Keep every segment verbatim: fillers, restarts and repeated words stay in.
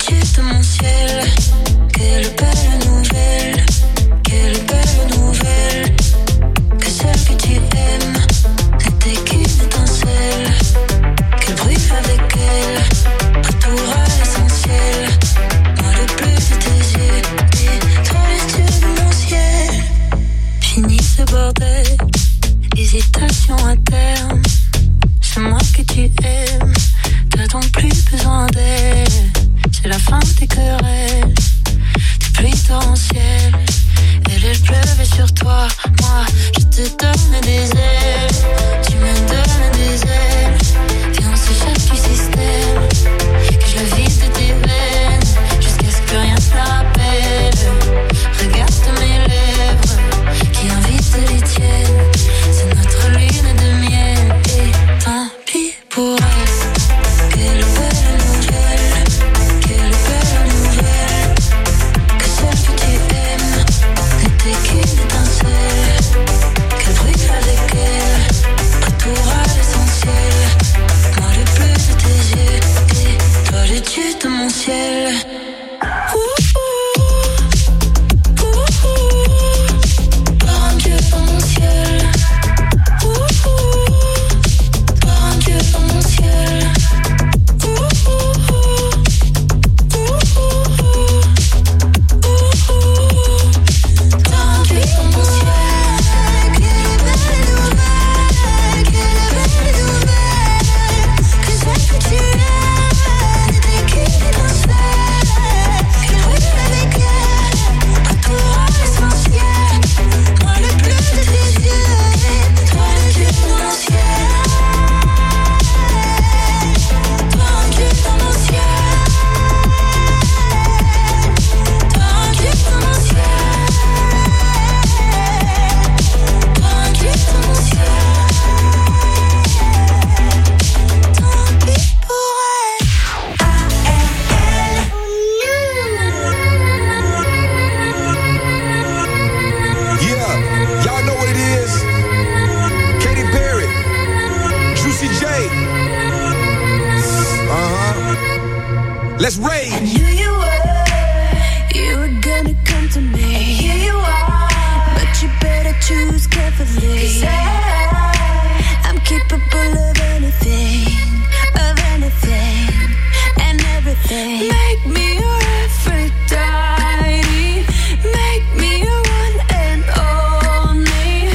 au-dessus de mon ciel. Quelle belle nouvelle, quelle belle nouvelle. Que celle que tu aimes n'était qu'une étincelle. Quel bruit avec elle, retour à l'essentiel. Moi le bleu de tes yeux, et toi au-dessus de mon ciel. Fini ce bordel, hésitation à terme. C'est moi que tu aimes, t'as donc plus besoin d'elle. C'est la fin de tes querelles, des pluies torrentielles. Elle, elle pleuvait sur toi, moi je te donne des ailes. Tu me donnes des ailes, viens on s'échappe du système. Que je le vide de tes veines, jusqu'à ce que rien ne te la rappelle. Regarde mes lèvres, qui invitent les tiennes. C'est notre lune de miel, et tant pis pour elle. Quelle belle nouvelle, quelle belle nouvelle. Que celle que tu aimes n'était qu'une étincelle. Quel bruit avec elle, retour à l'essentiel. Moi le bleu de tes yeux, et toi le dieu de mon ciel. Let's rage. I knew you were, you were gonna come to me. And here you are, but you better choose carefully. 'Cause I, I'm capable of anything, of anything, and everything. Make me your Aphrodite, make me your one and only.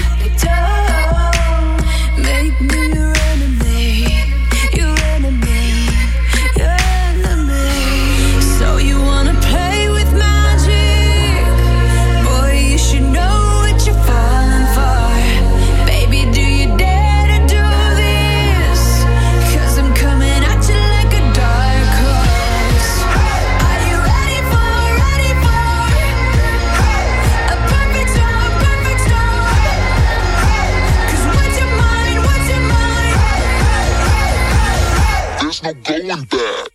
Don't make me your enemy, your enemy, your enemy. So you wanna play with magic? Boy, you should know what you're falling for. Baby, do you dare to do this? 'Cause I'm coming at you like a dark horse. Are you ready for, ready for a perfect storm, perfect storm? 'Cause what's your mind, what's your mind? There's no going back.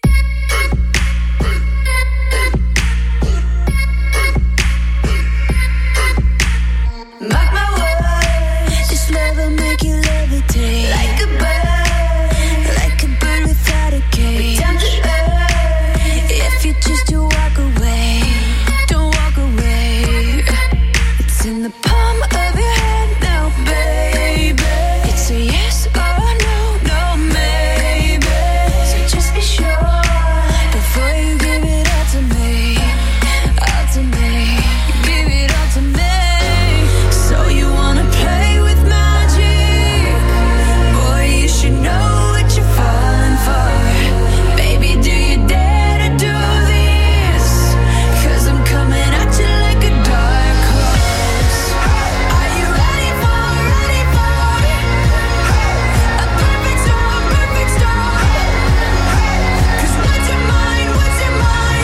Mark my words, this love will make you levitate. Like a bird, like a bird without a cage. Down to earth, if you choose to walk away, don't walk away. It's in the palm of your hand now, baby. It's a yes or no, no maybe. So just be sure before you give it all to me, all to me. Give it all to me. So you wanna play with magic? Boy, you should know what you're falling for. Baby, do you dare to do this? 'Cause I'm coming at you like a dark horse. Are you ready for, ready for a perfect storm, perfect storm? 'Cause what's your mind, what's your mind?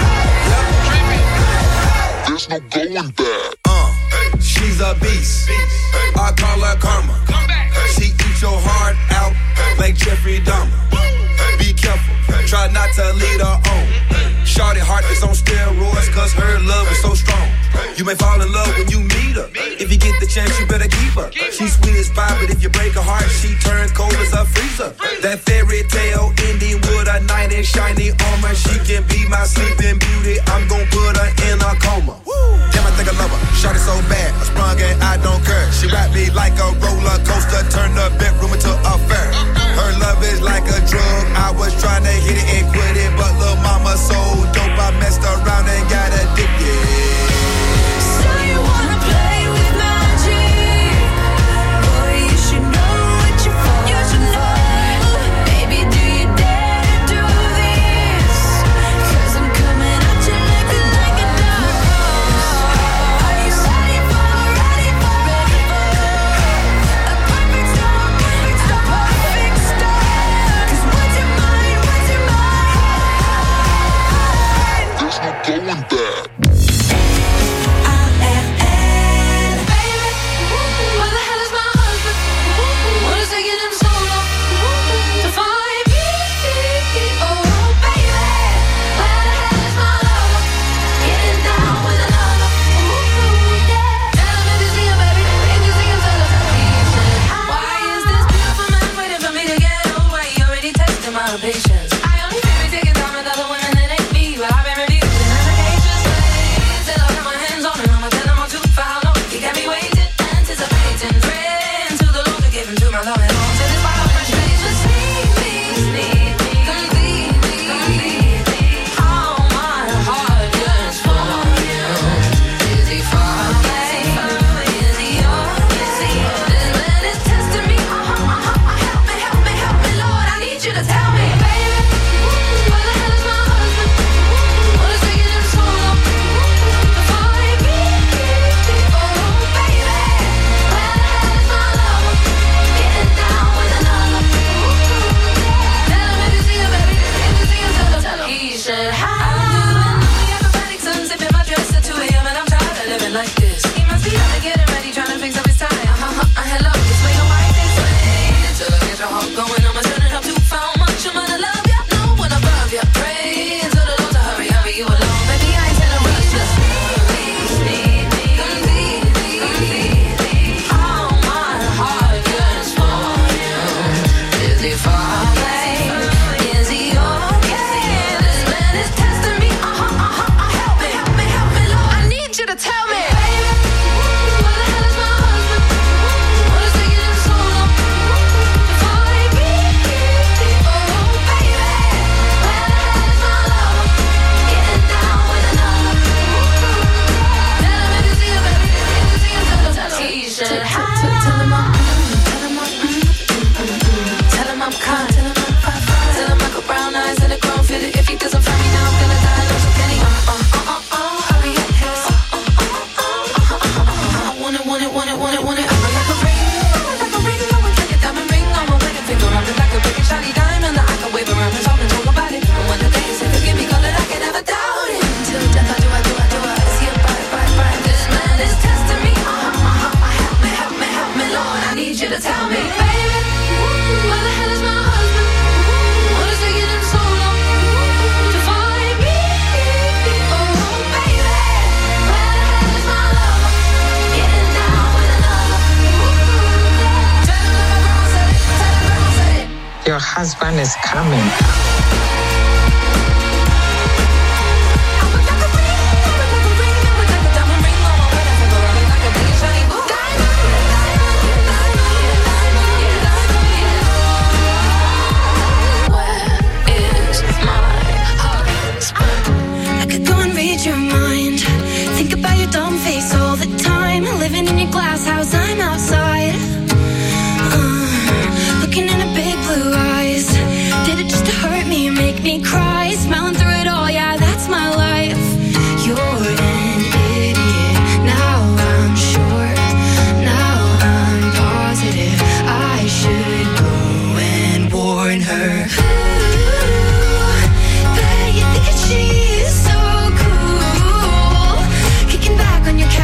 There's no going back. Uh, she's a beast. I call her karma. She eats your heart out like Jeffrey Dahmer. Be careful, try not to lead her on. Shorty heart is on steroids, cause her love is so strong. You may fall in love when you meet her. If you get the chance, you better keep her. She's sweet as pie, but if you break her heart, she turns cold as a freezer. That fairy tale ending with a knight in shiny armor. She can be my sleeping beauty. I'm gon' put her in a coma. Damn, I think I love her. Shorty so bad, I sprung and I don't care. She wrapped me like a roller coaster, turned the bedroom into a fair. Her love is like a drug. I was trying to hit it and quit it, but lil' mama so dope, I messed around and got addicted. So you wanna play with magic? Boy, you should know what you're for. You should know. Baby, do you dare to do this? Cause I'm coming at you like a, like a dog. Are you ready for, ready for, ready for a perfect storm, a perfect storm? Cause what's your mind, what's your mind? There's no going back. Patience. I only feel me taking time with other women that ain't me, but I've been reviewed in applications. Till I got my hands on it, I'ma tell them I'm too far long. You got me waiting, anticipating, praying to the Lord to give him to my love and all to this wild frustration. Sneak me, sneak me, completely, completely. All my heart yearns for you. Is he far away? Is he yours? Is he? This man is testing me. Uh-huh, uh-huh. Help me, help me, help me, Lord. I need you to tell me. Like this, he must be out to get it ready, trying to fix up his tie. Uh-huh, uh, hello, this way your wife is way. Till I get your heart going, I'ma turn it up too far. Much I'm gonna love ya, no one above ya. Pray to the Lord to hurry, hurry you along. Baby, I ain't telling rush, just sneak me, sneak me, completely, completely. All my heart yearns for you. Is he far away? Is he okay? This man is testing me. Uh-huh, uh-huh, uh, help me, help me, help me, Lord. I need you to tell me. If he doesn't find me now, I'm gonna die. No, so can he? Uh, uh, uh, uh, hurry up, uh, uh, uh, uh, uh, I want it, want it, want it, want it, want it. I want like a ring, I want like a ring, I want like a diamond ring. I want like a finger around it, like a big shiny diamond that I can wave around and talk and talk about it. And when the day said forgive me, call it, I can never doubt it. Till death, I do, I do, I do, I see it, bye, bye, bye. This man is testing me. Uh, uh, uh, uh, help me, help me, help me, Lord. I need you to tell me, baby, where the hell is my husband? What is taking him so long? Your husband is coming. I could go and read your mind. Think about your dumb face all the time. Living in your glass house, I'm outside. Uh, looking in a big blue eyes. Did it just to hurt me or make me cry? Smiling through it all, yeah, that's my life. You're an idiot. Now I'm sure. Now I'm positive. I should go and warn her. Ooh, bet you think that she is so cool. Kicking back on your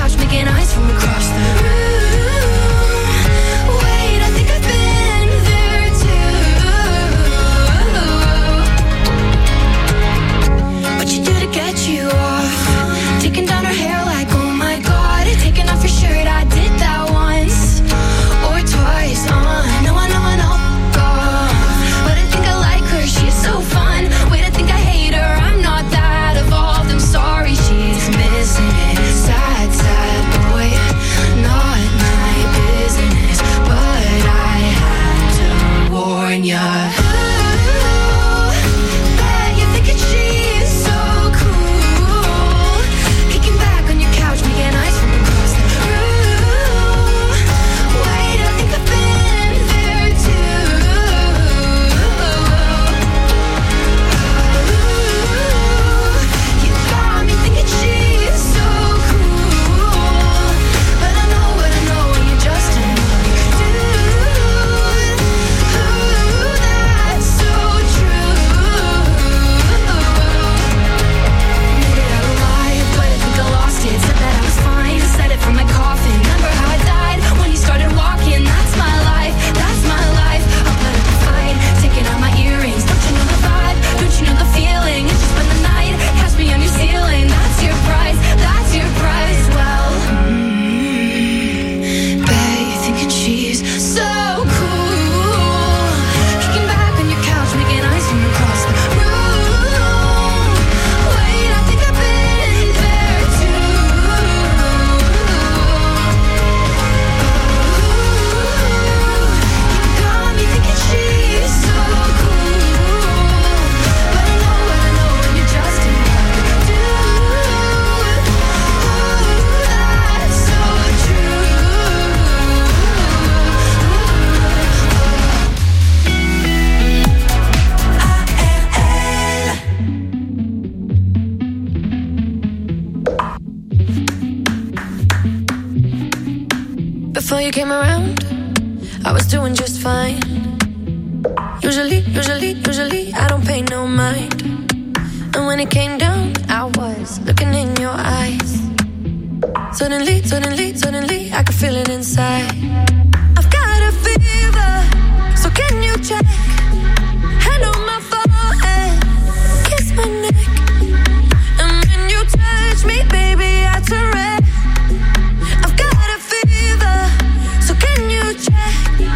Before you came around, I was doing just fine. Usually, usually, usually, I don't pay no mind. And when it came down, I was looking in your eyes. Suddenly, suddenly, suddenly, I could feel it inside. I've got a fever, so can you check? Hand on my forehead, kiss my neck. And when you touch me, baby, I turn red. I've got a fever, so can you check?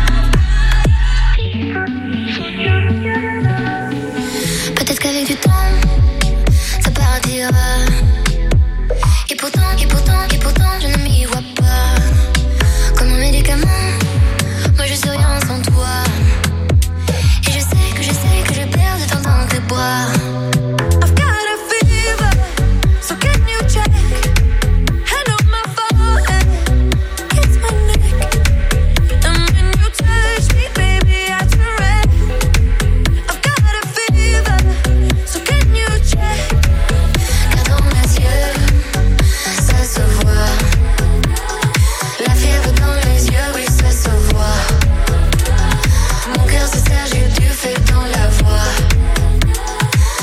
Peut-être qu'avec du temps, ça partira. Et pourtant, et pourtant, et pourtant, je ne m'y vois pas. Comme un médicament, moi je suis rien sans toi. Et je sais que je sais que je perds de temps dans tes bras. I've got a fever, so can you check? Hand on my forehead, kiss my neck. And when you touch me, baby, I turn red. I've got a fever, so can you check? Car dans mes yeux, ça se voit. La fièvre dans les yeux, oui, ça se voit. Mon cœur se serre, j'ai du feu dans la voix.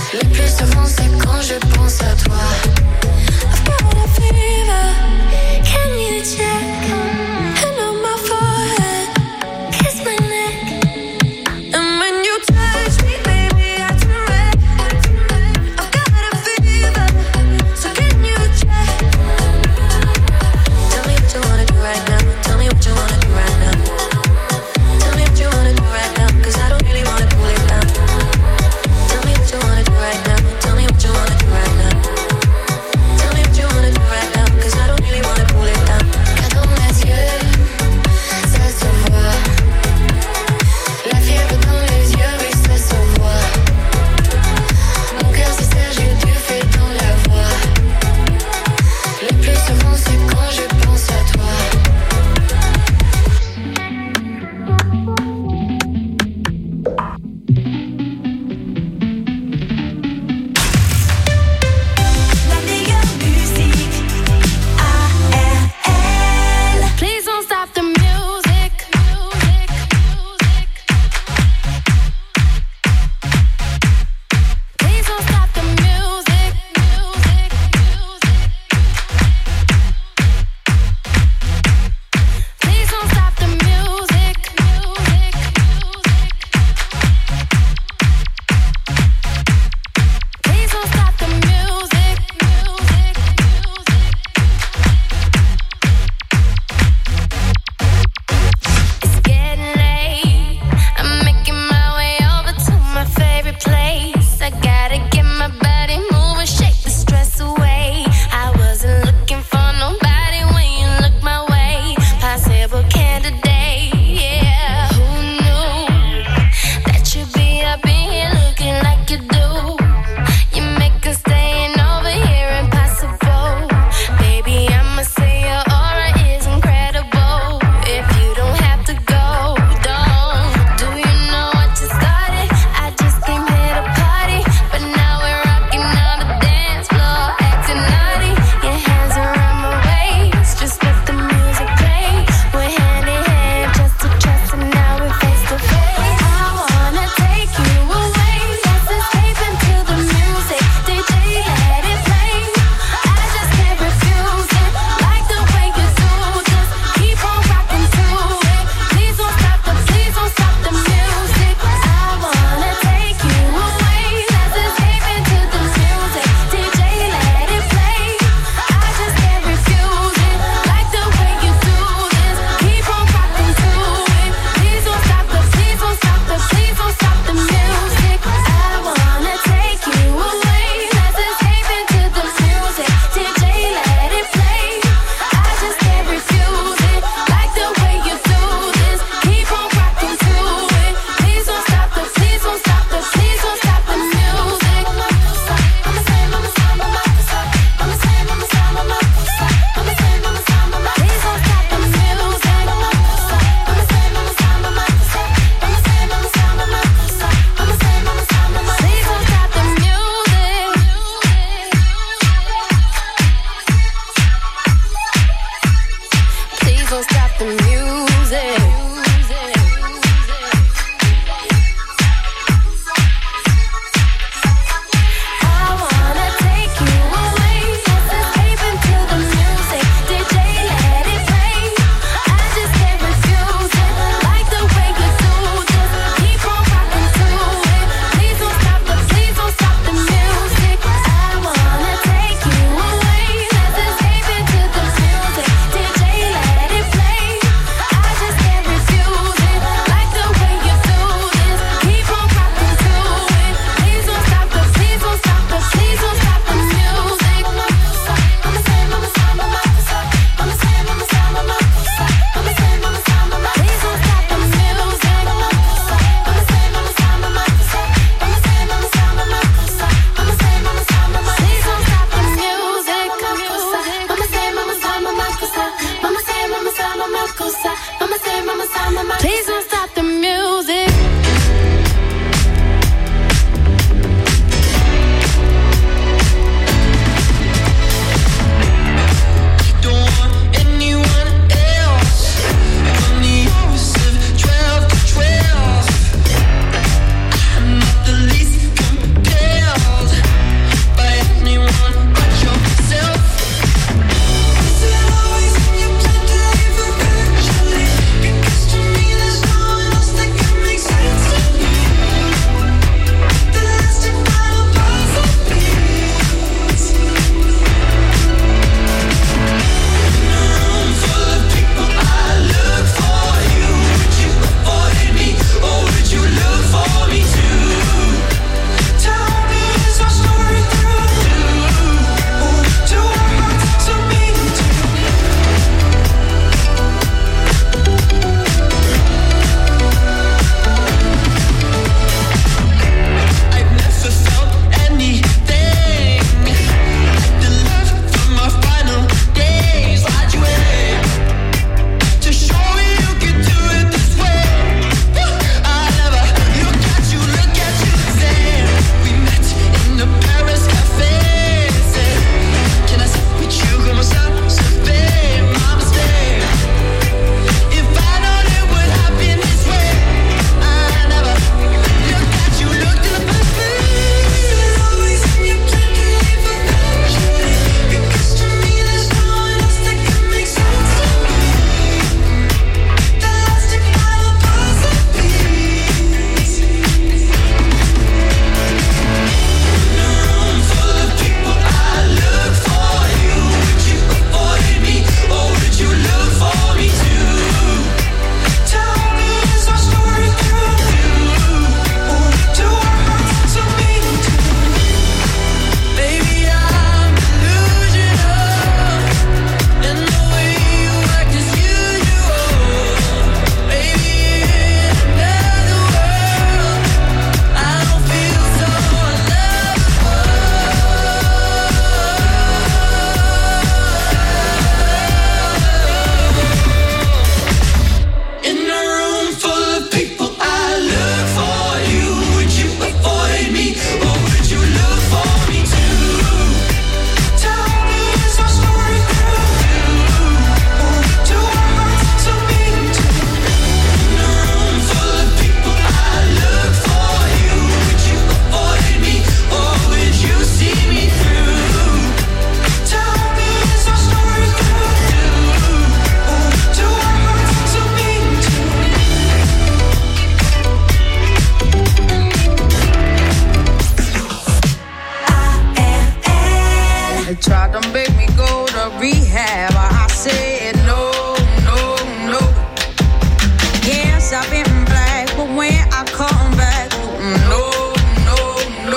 to make me go to rehab. I said no, no, no. Yes, I've been black, but when I come back, no, no, no.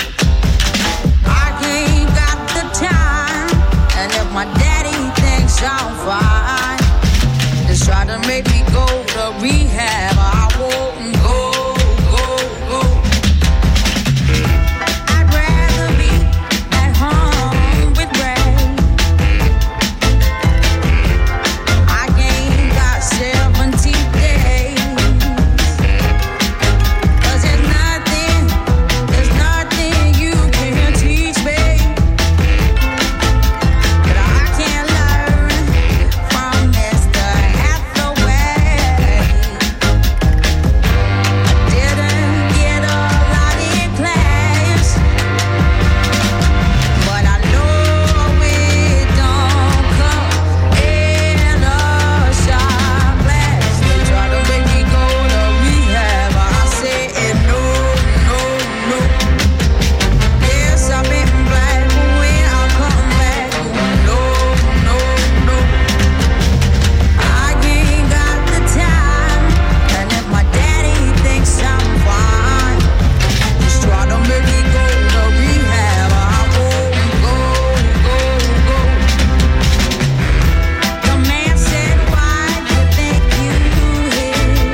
I ain't got the time, and if my daddy thinks I'm fine, just try to make me go to rehab. I won't go, go, go. I'd rather be at home with Ray. I ain't got seventy days. 'Cause there's nothing, there's nothing you can teach me that I can't learn from Mister Hathaway. I didn't get a lot in class, but I know it don't come in a shot glass. They try to make me go to rehab. I said no, no, no. Yes, I've been black, but when I come back, no, no, no. I ain't got the time, and if my daddy thinks I'm fine, just try to make me go to rehab. I won't go, go, go. The man said, why you think you hit?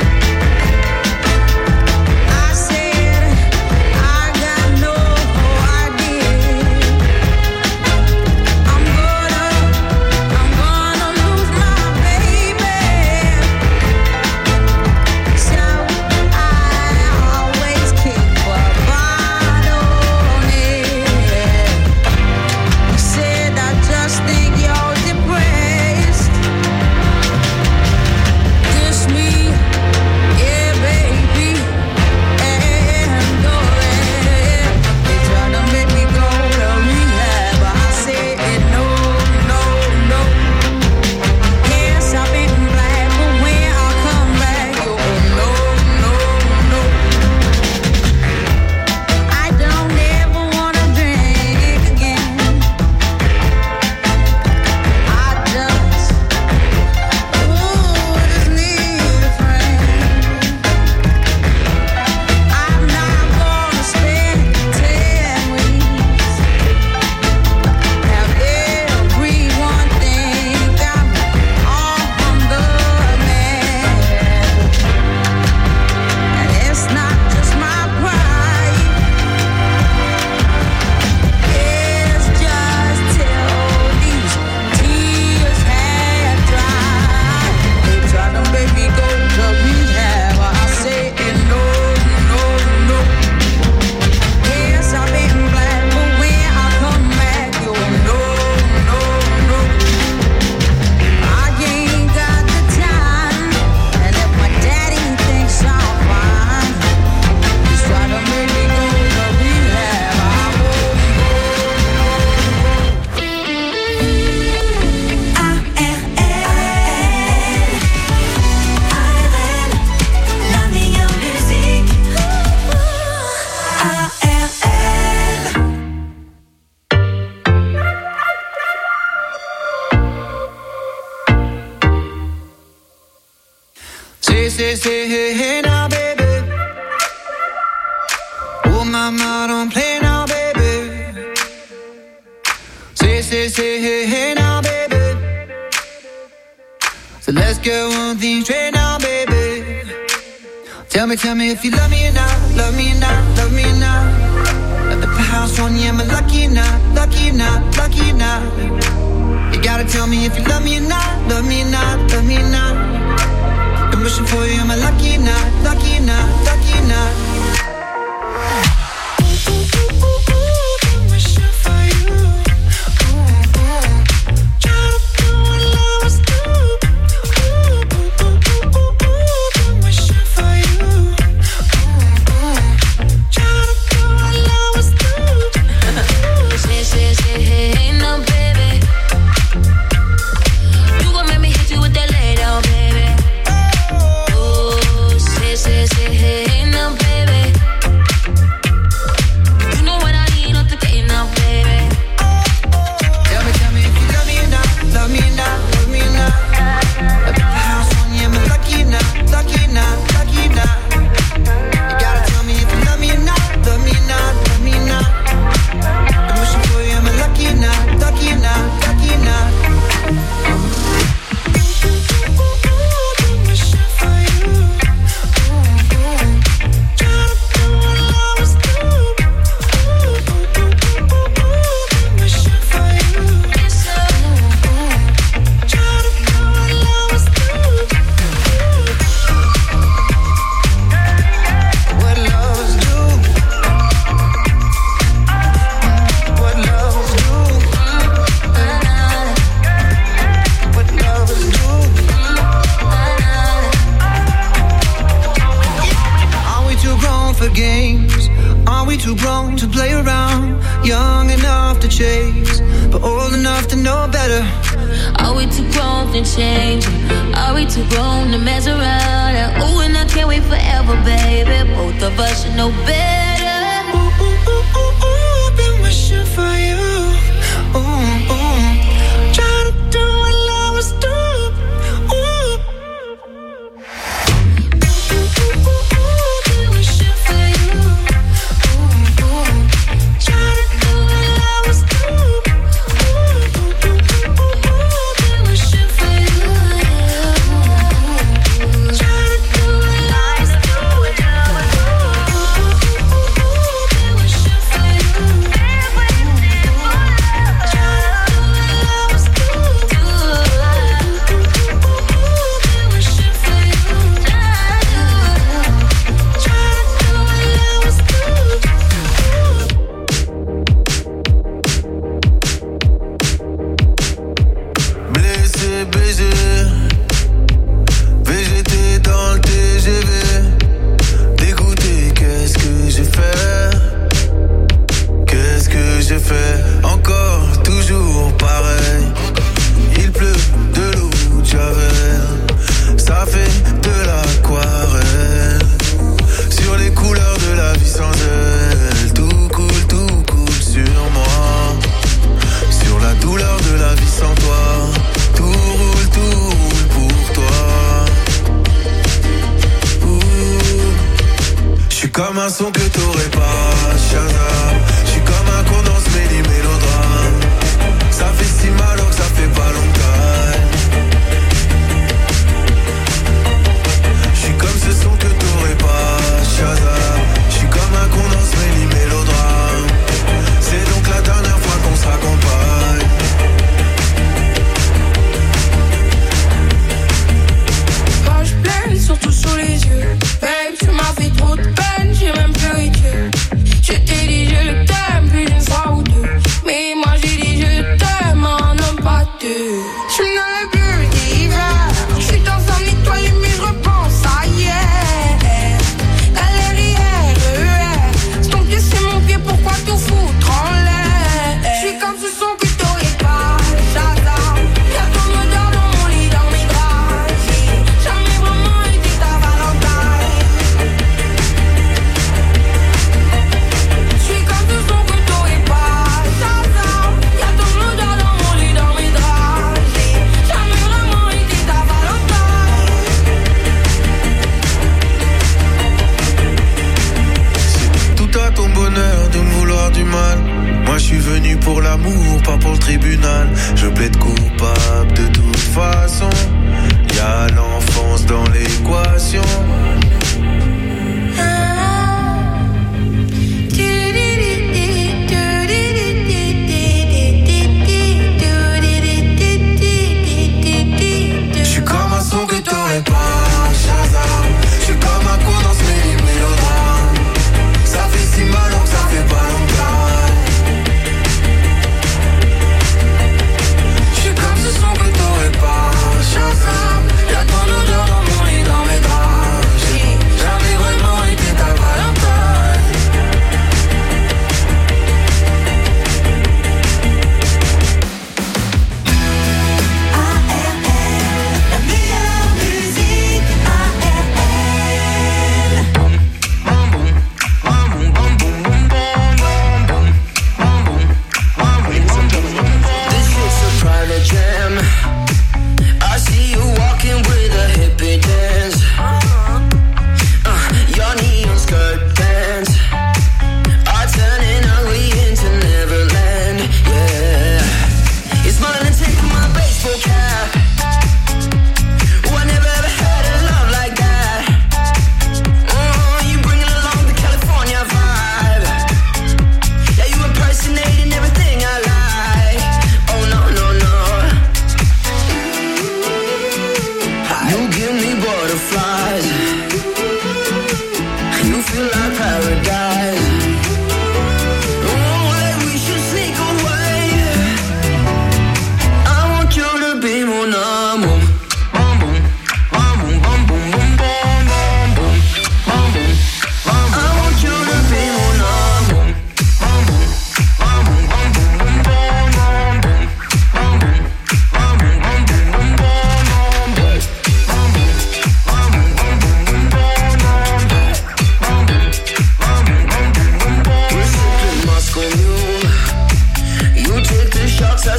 I said, I got no idea. I'm gonna, I'm gonna lose my baby. So I always keep a bottle on it. Said I just think you're depressed. Kiss me, yeah, baby, and go ahead. They try to make me go to rehab, but I said no, no, no. Yes, I've been black, but when I come back, you no, no, no. I don't ever wanna drink again. I just, ooh, just need a friend. I'm not gonna spend ten weeks. Have everyone think I'm on the man. And it's not just my pride. It's just till these tears had dried. They try to make me go to rehab. I say no, no, no. Yes, I've been black, but when I come back, you no, no, no. I ain't got the time, and if my daddy thinks I'm fine, just try to make me go to rehab. I won't go. La meilleure musique. A R L. Say, say, say, hey, hey now, baby. Oh, mama, don't play now, baby. Say, say, say, hey, hey now, baby. So let's get one thing straight now, baby. Tell me, tell me if you love me or not, love me or not, love me or not. At the house on you, am I lucky or not, lucky or not, lucky or not? You gotta tell me if you love me or not, love me or not, love me or not. I'm wishing for you, am I lucky or not, lucky or not, lucky or not? I'm wishing for you. Try to do what lovers do. I'm wishing for you. Try to do what lovers do. Say, say, say, hey, hey, no, baby. You gon' make me hit you with that lay down, baby. Oh, say, say, say, hey, no, baby. but old enough to know better. Are we too grown to change? Are we too grown to mess around? Ooh, and I can't wait forever, baby. Both of us should know better. Ooh, ooh, ooh, ooh, ooh, I've been wishing for you. Ooh, ooh. Trying to do what lovers do. Ooh. Ooh, ooh, ooh, ooh, ooh, been wishing for you. Ooh, ooh. Trying to do what lovers do. Ooh, ooh, ooh, ooh, ooh, been wishing for you. Trying to do what lovers do. Ooh, ooh, ooh, ooh, been wishing for you. Blessé, baisé, V G T dans le T G V. Dégoûté, qu'est-ce que j'ai fait? Qu'est-ce que j'ai fait? Encore, toujours pareil. Il pleut de l'eau de Javel. Ça fait de l'aquarelle. Sur les couleurs de la vie sans elle. Tout coule, tout coule sur moi. Sur la douleur de la vie sans toi. Tout roule, tout roule pour toi. J'suis comme un son que t'aurais pas, Shazam. J'suis comme un condom, méli mélodrame. Ça fait si mal alors que ça fait pas longtemps. J'suis comme ce son que t'aurais pas, Shazam. J'suis comme un condom, méli mélodrame. C'est donc la dernière fois qu'on se raccompagne. Quand je pleine, surtout sous les yeux. Babe, tu m'as fait trop de peine, j'ai même plus eu Dieu. Je t'ai dit, je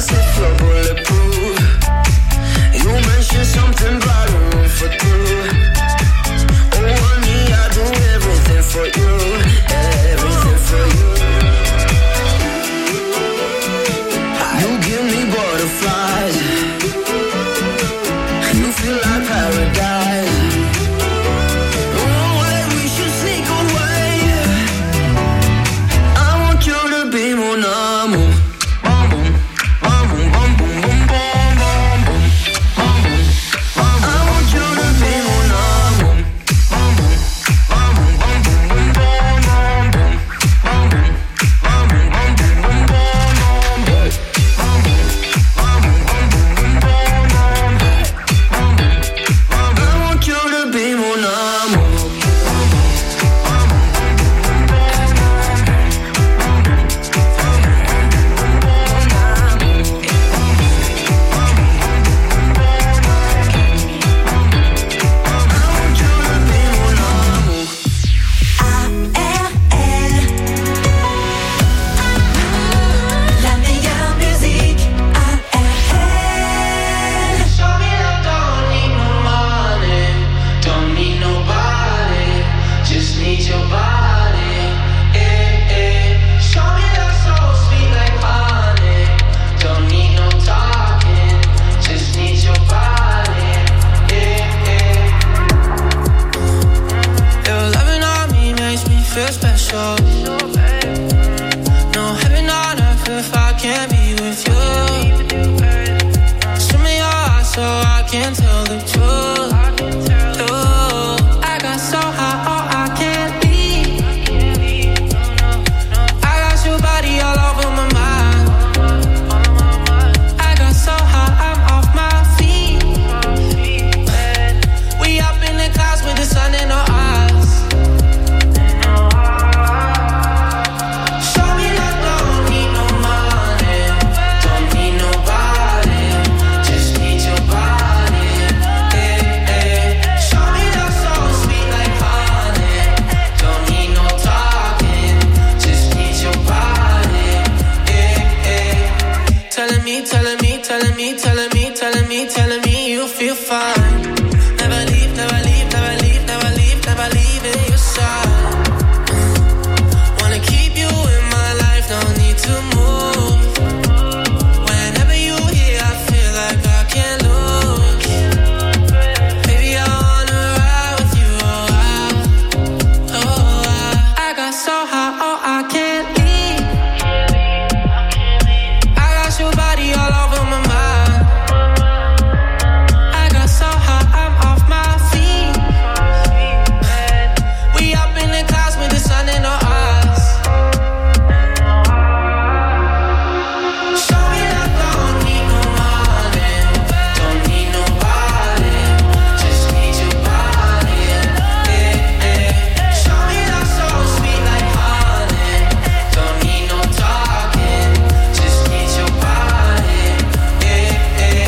as if you're bulletproof. You mentioned something about a room for two. Oh honey, I do everything for you, everything for you. You give me butterflies. You feel like paradise. Oh, wait, we should sneak away. I want you to be mon amour. Bum bum, bum bum bum bum bum bum bum bum bum. I want you to be mon amour. Bum bum, bum bum bum bum bum bum bum bum bum bum bum bum bum bum. I want you to be mon amour. La meilleure musique A R L. Show me love, don't need no money, don't need nobody, just need your body. Eh, eh. Show me love so sweet like honey, don't need no talking, just need your body. Eh, eh. Your loving on me makes me feel special. No heaven on earth if I can't be with you. Show me your eyes so I can tell the truth. Ooh, I got so high, oh, I can't leave. I got your body all over my mind. I got so high, I'm off my feet. We up in the clouds with the sun in our eyes. Show me love, don't need no money, don't need nobody, just need your body. Eh, eh. Show me love so sweet like honey, don't need no talking, just need your body. Eh, eh. Telling me, telling me, telling me, telling me, telling me, telling me you feel fine. Never leave, never leave, never leave, never leave, never leave in your side. Wanna keep you in my life, no need to move. Whenever you here, I feel like I can't lose. Baby, I wanna ride with you, oh, I, oh, I. I got so high, oh, I can't leave. I got your body all over my mind. I got so high, I'm off my feet. We up in the clouds with the sun in our eyes. Show me love, don't need no money, don't need nobody, just need your body. Eh, eh. Show me love so sweet like honey, don't need no talking, just need your body. Eh, eh.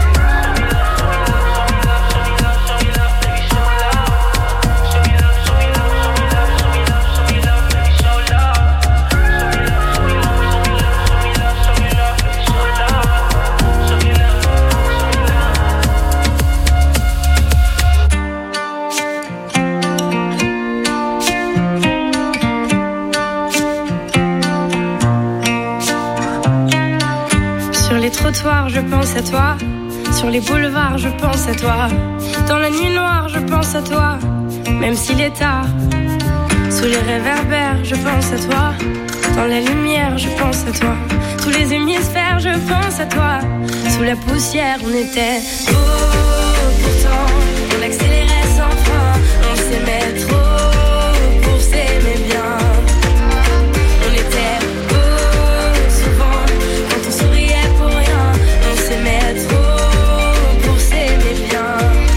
Sur les trottoirs, je pense à toi. Sur les boulevards, je pense à toi. Dans la nuit noire, je pense à toi. Même s'il est tard. Sous les réverbères, je pense à toi. Dans la lumière, je pense à toi. Tous les hémisphères, je pense à toi. Sous la poussière, on était beau. Pourtant, on accélérait sans frein. On s'aimait trop pour s'aimer bien. On était beau souvent. Quand on souriait pour rien. On s'aimait trop pour s'aimer bien.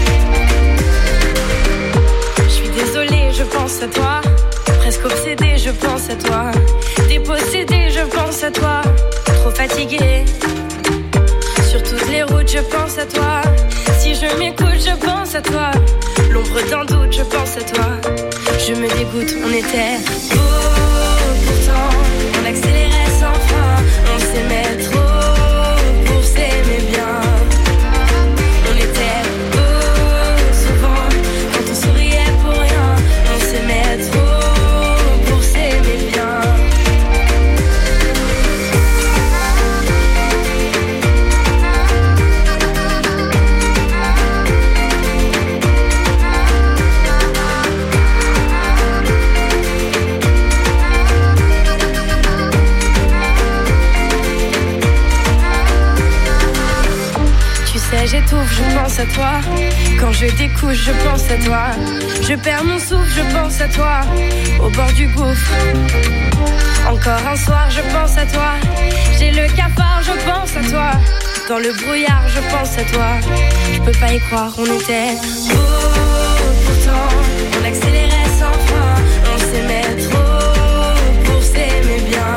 Je suis désolée, je pense à toi. Presque obsédée, je pense à toi. Dépossédée, je pense à toi. Trop fatiguée. Sur toutes les routes, je pense à toi. Si je m'écoute, je pense à toi. L'ombre d'un doute, je pense à toi. Je me dégoûte, on était beau. Pourtant, on accélérait sans frein. On s'aimait trop dirais j'étouffe, je pense à toi. Quand je découche, je pense à toi. Je perds mon souffle, je pense à toi. Au bord du gouffre, encore un soir, je pense à toi. J'ai le cafard, je pense à toi. Dans le brouillard, je pense à toi. Je peux pas y croire, on était beaux. Pourtant, on accélérait sans frein. On s'aimait trop pour s'aimer bien.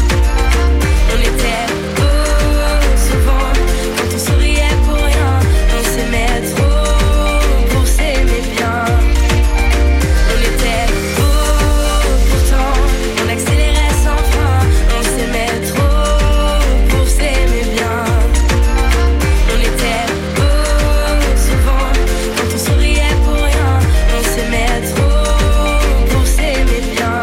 On était beaux souvent quand on souriait pour rien. On s'aimait trop pour s'aimer bien. On était beaux pourtant, on accélérait sans frein. On s'aimait trop pour s'aimer bien. On était beaux souvent quand on souriait pour rien. On s'aimait trop pour s'aimer bien.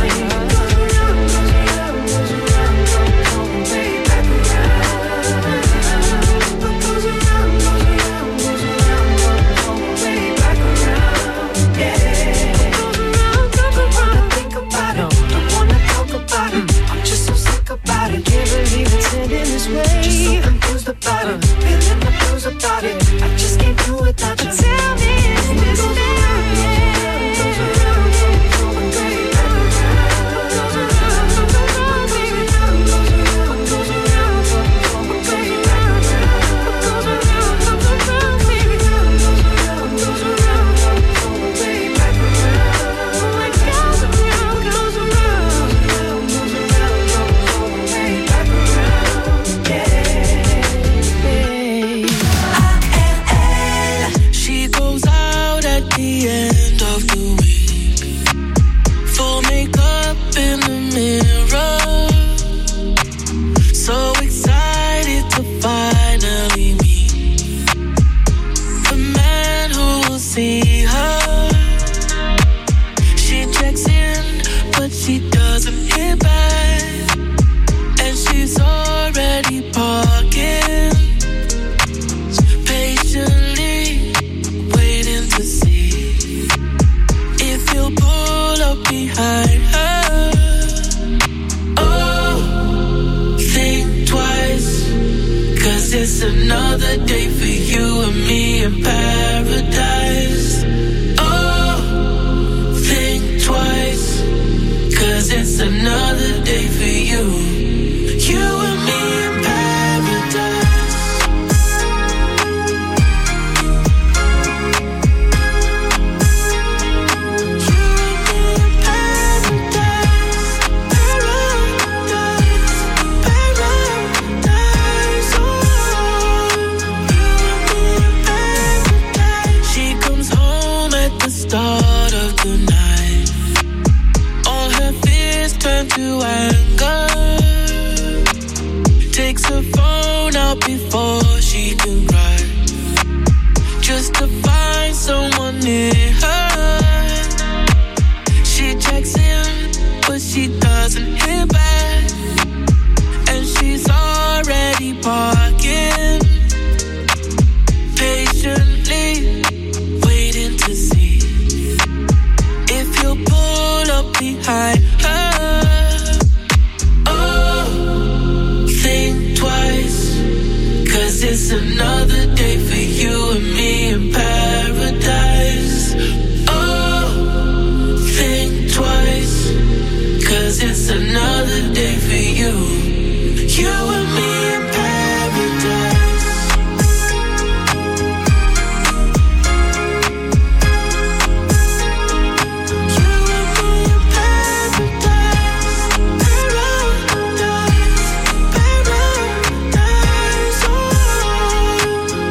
Around, already parking, patiently waiting to see if you'll pull up behind her. Oh, think twice, 'cause it's another day for you and me in paradise. Oh, think twice, 'cause it's another day for you. You and me in paradise. You and me in paradise. Paradise, paradise. Oh, you and me in paradise. She comes home at the start of the night. All her fears turn to anger. Takes her phone out before she can cry, just to find someone near her. She checks in, but she doesn't hear back, and she's already parking, patiently waiting to see if you'll pull up behind her. It's another day for you and me in paradise. Oh, think twice, 'cause it's another day for you. You and me in paradise. You and me in paradise. Paradise, paradise. Oh,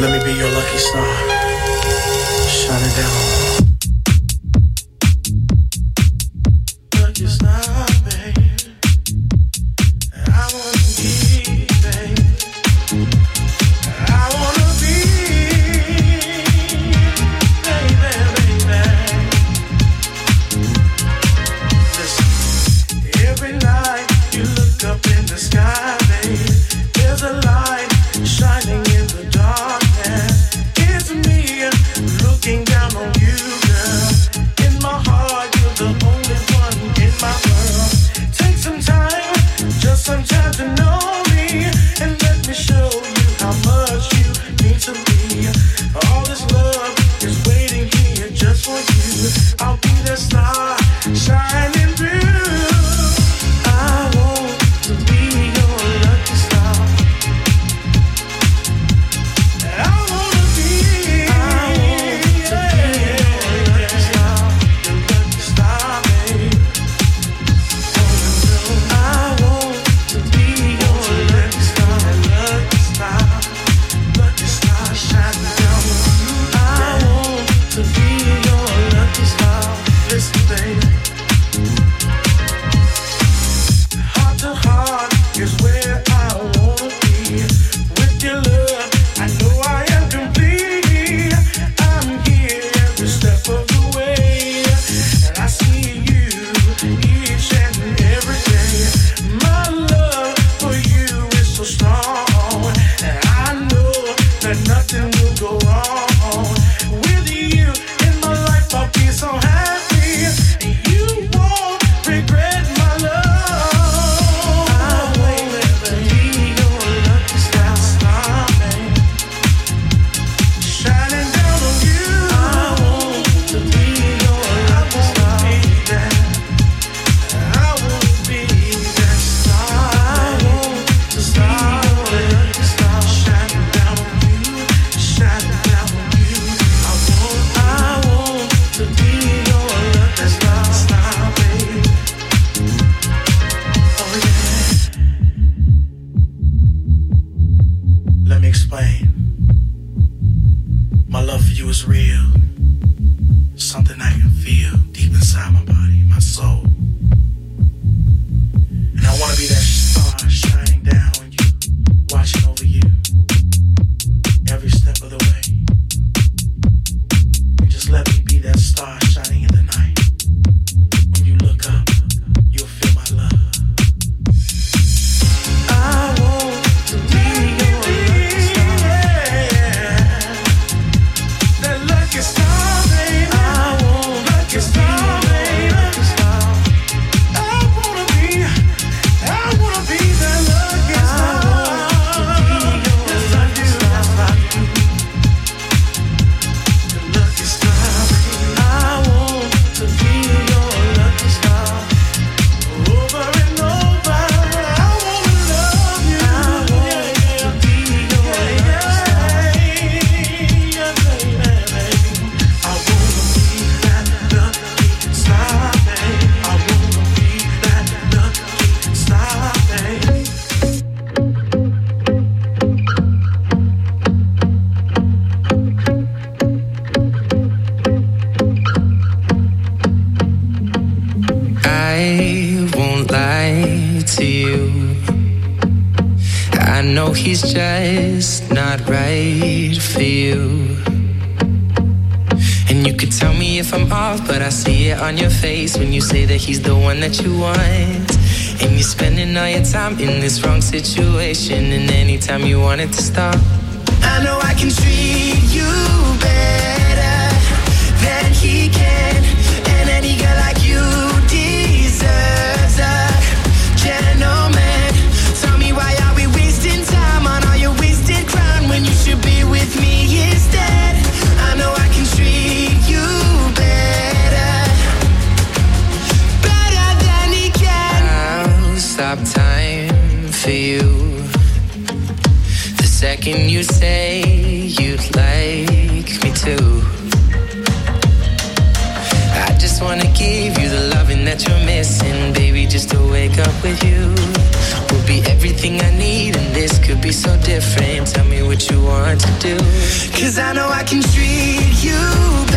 Let me be your lucky star. Shine it down. Lucky star, baby. I wanna be, baby. I wanna be, baby, baby. Listen, every night you look up in the sky, baby. There's a light shining in the darkness. It's me looking down on you, girl. In my heart, you're the only one in my world. Take some time, just some time to know me, and let me show you how much you mean to me. All this love is waiting here just for you. I'll be the star shining through. I want to be your lucky star. I wanna be, I want to be your lucky star, your lucky star, babe. I want to be your lucky star, lucky star, lucky star shining down on you. I want to be your lucky star. Listen, baby. Heart to heart is where I wanna be. With your love, I know I am complete. I'm here every step of the way, and I see you each and every day. My love for you is so strong, and I know that nothing will go wrong. With you in my life, I'll be so happy. You won't regret my love. I want to be your lucky star, star, babe. Shining down on you. I want to be your lucky star. I want to be that star. I want to be your lucky star. Shining down on you, shining down on you. I want, I want to be your lucky star, star, babe. Oh yeah. Let me explain. My love for you is real. Something I can feel deep inside my body, my soul. And I want to be that star shining down on you, watching over you every step of the way. And just let me be that star shining in the night. When you look up, you'll feel my love. I want to be your lucky star. That lucky star, baby. I want lucky star, baby. Lucky star. I wanna be, I wanna be that lucky star. Yes, I do. The lucky star, baby. I want to be your lucky star. Over and over, I wanna love you. I want to be your lucky star. Yeah, baby, baby. I wanna be that lucky star, baby. I wanna be that lucky star, baby. I won't lie to you. I know he's just not right for you. And you could tell me if I'm off, but I see it on your face when you say that he's the one that you want. And you're spending all your time in this wrong situation, and anytime you want it to stop, I know I can treat you better than he can. And any girl like you deserves a gentleman. Tell me, why are we wasting time on all your wasted crown when you should be with me instead? I know I can treat you better, better than he can. I'll stop time for you the second you say you'd like me to. I just wanna give you the loving that you're missing, baby, just to wake up with you. Will be everything I need, and this could be so different. get framed. Tell me what you want to do. Cause I know I can treat you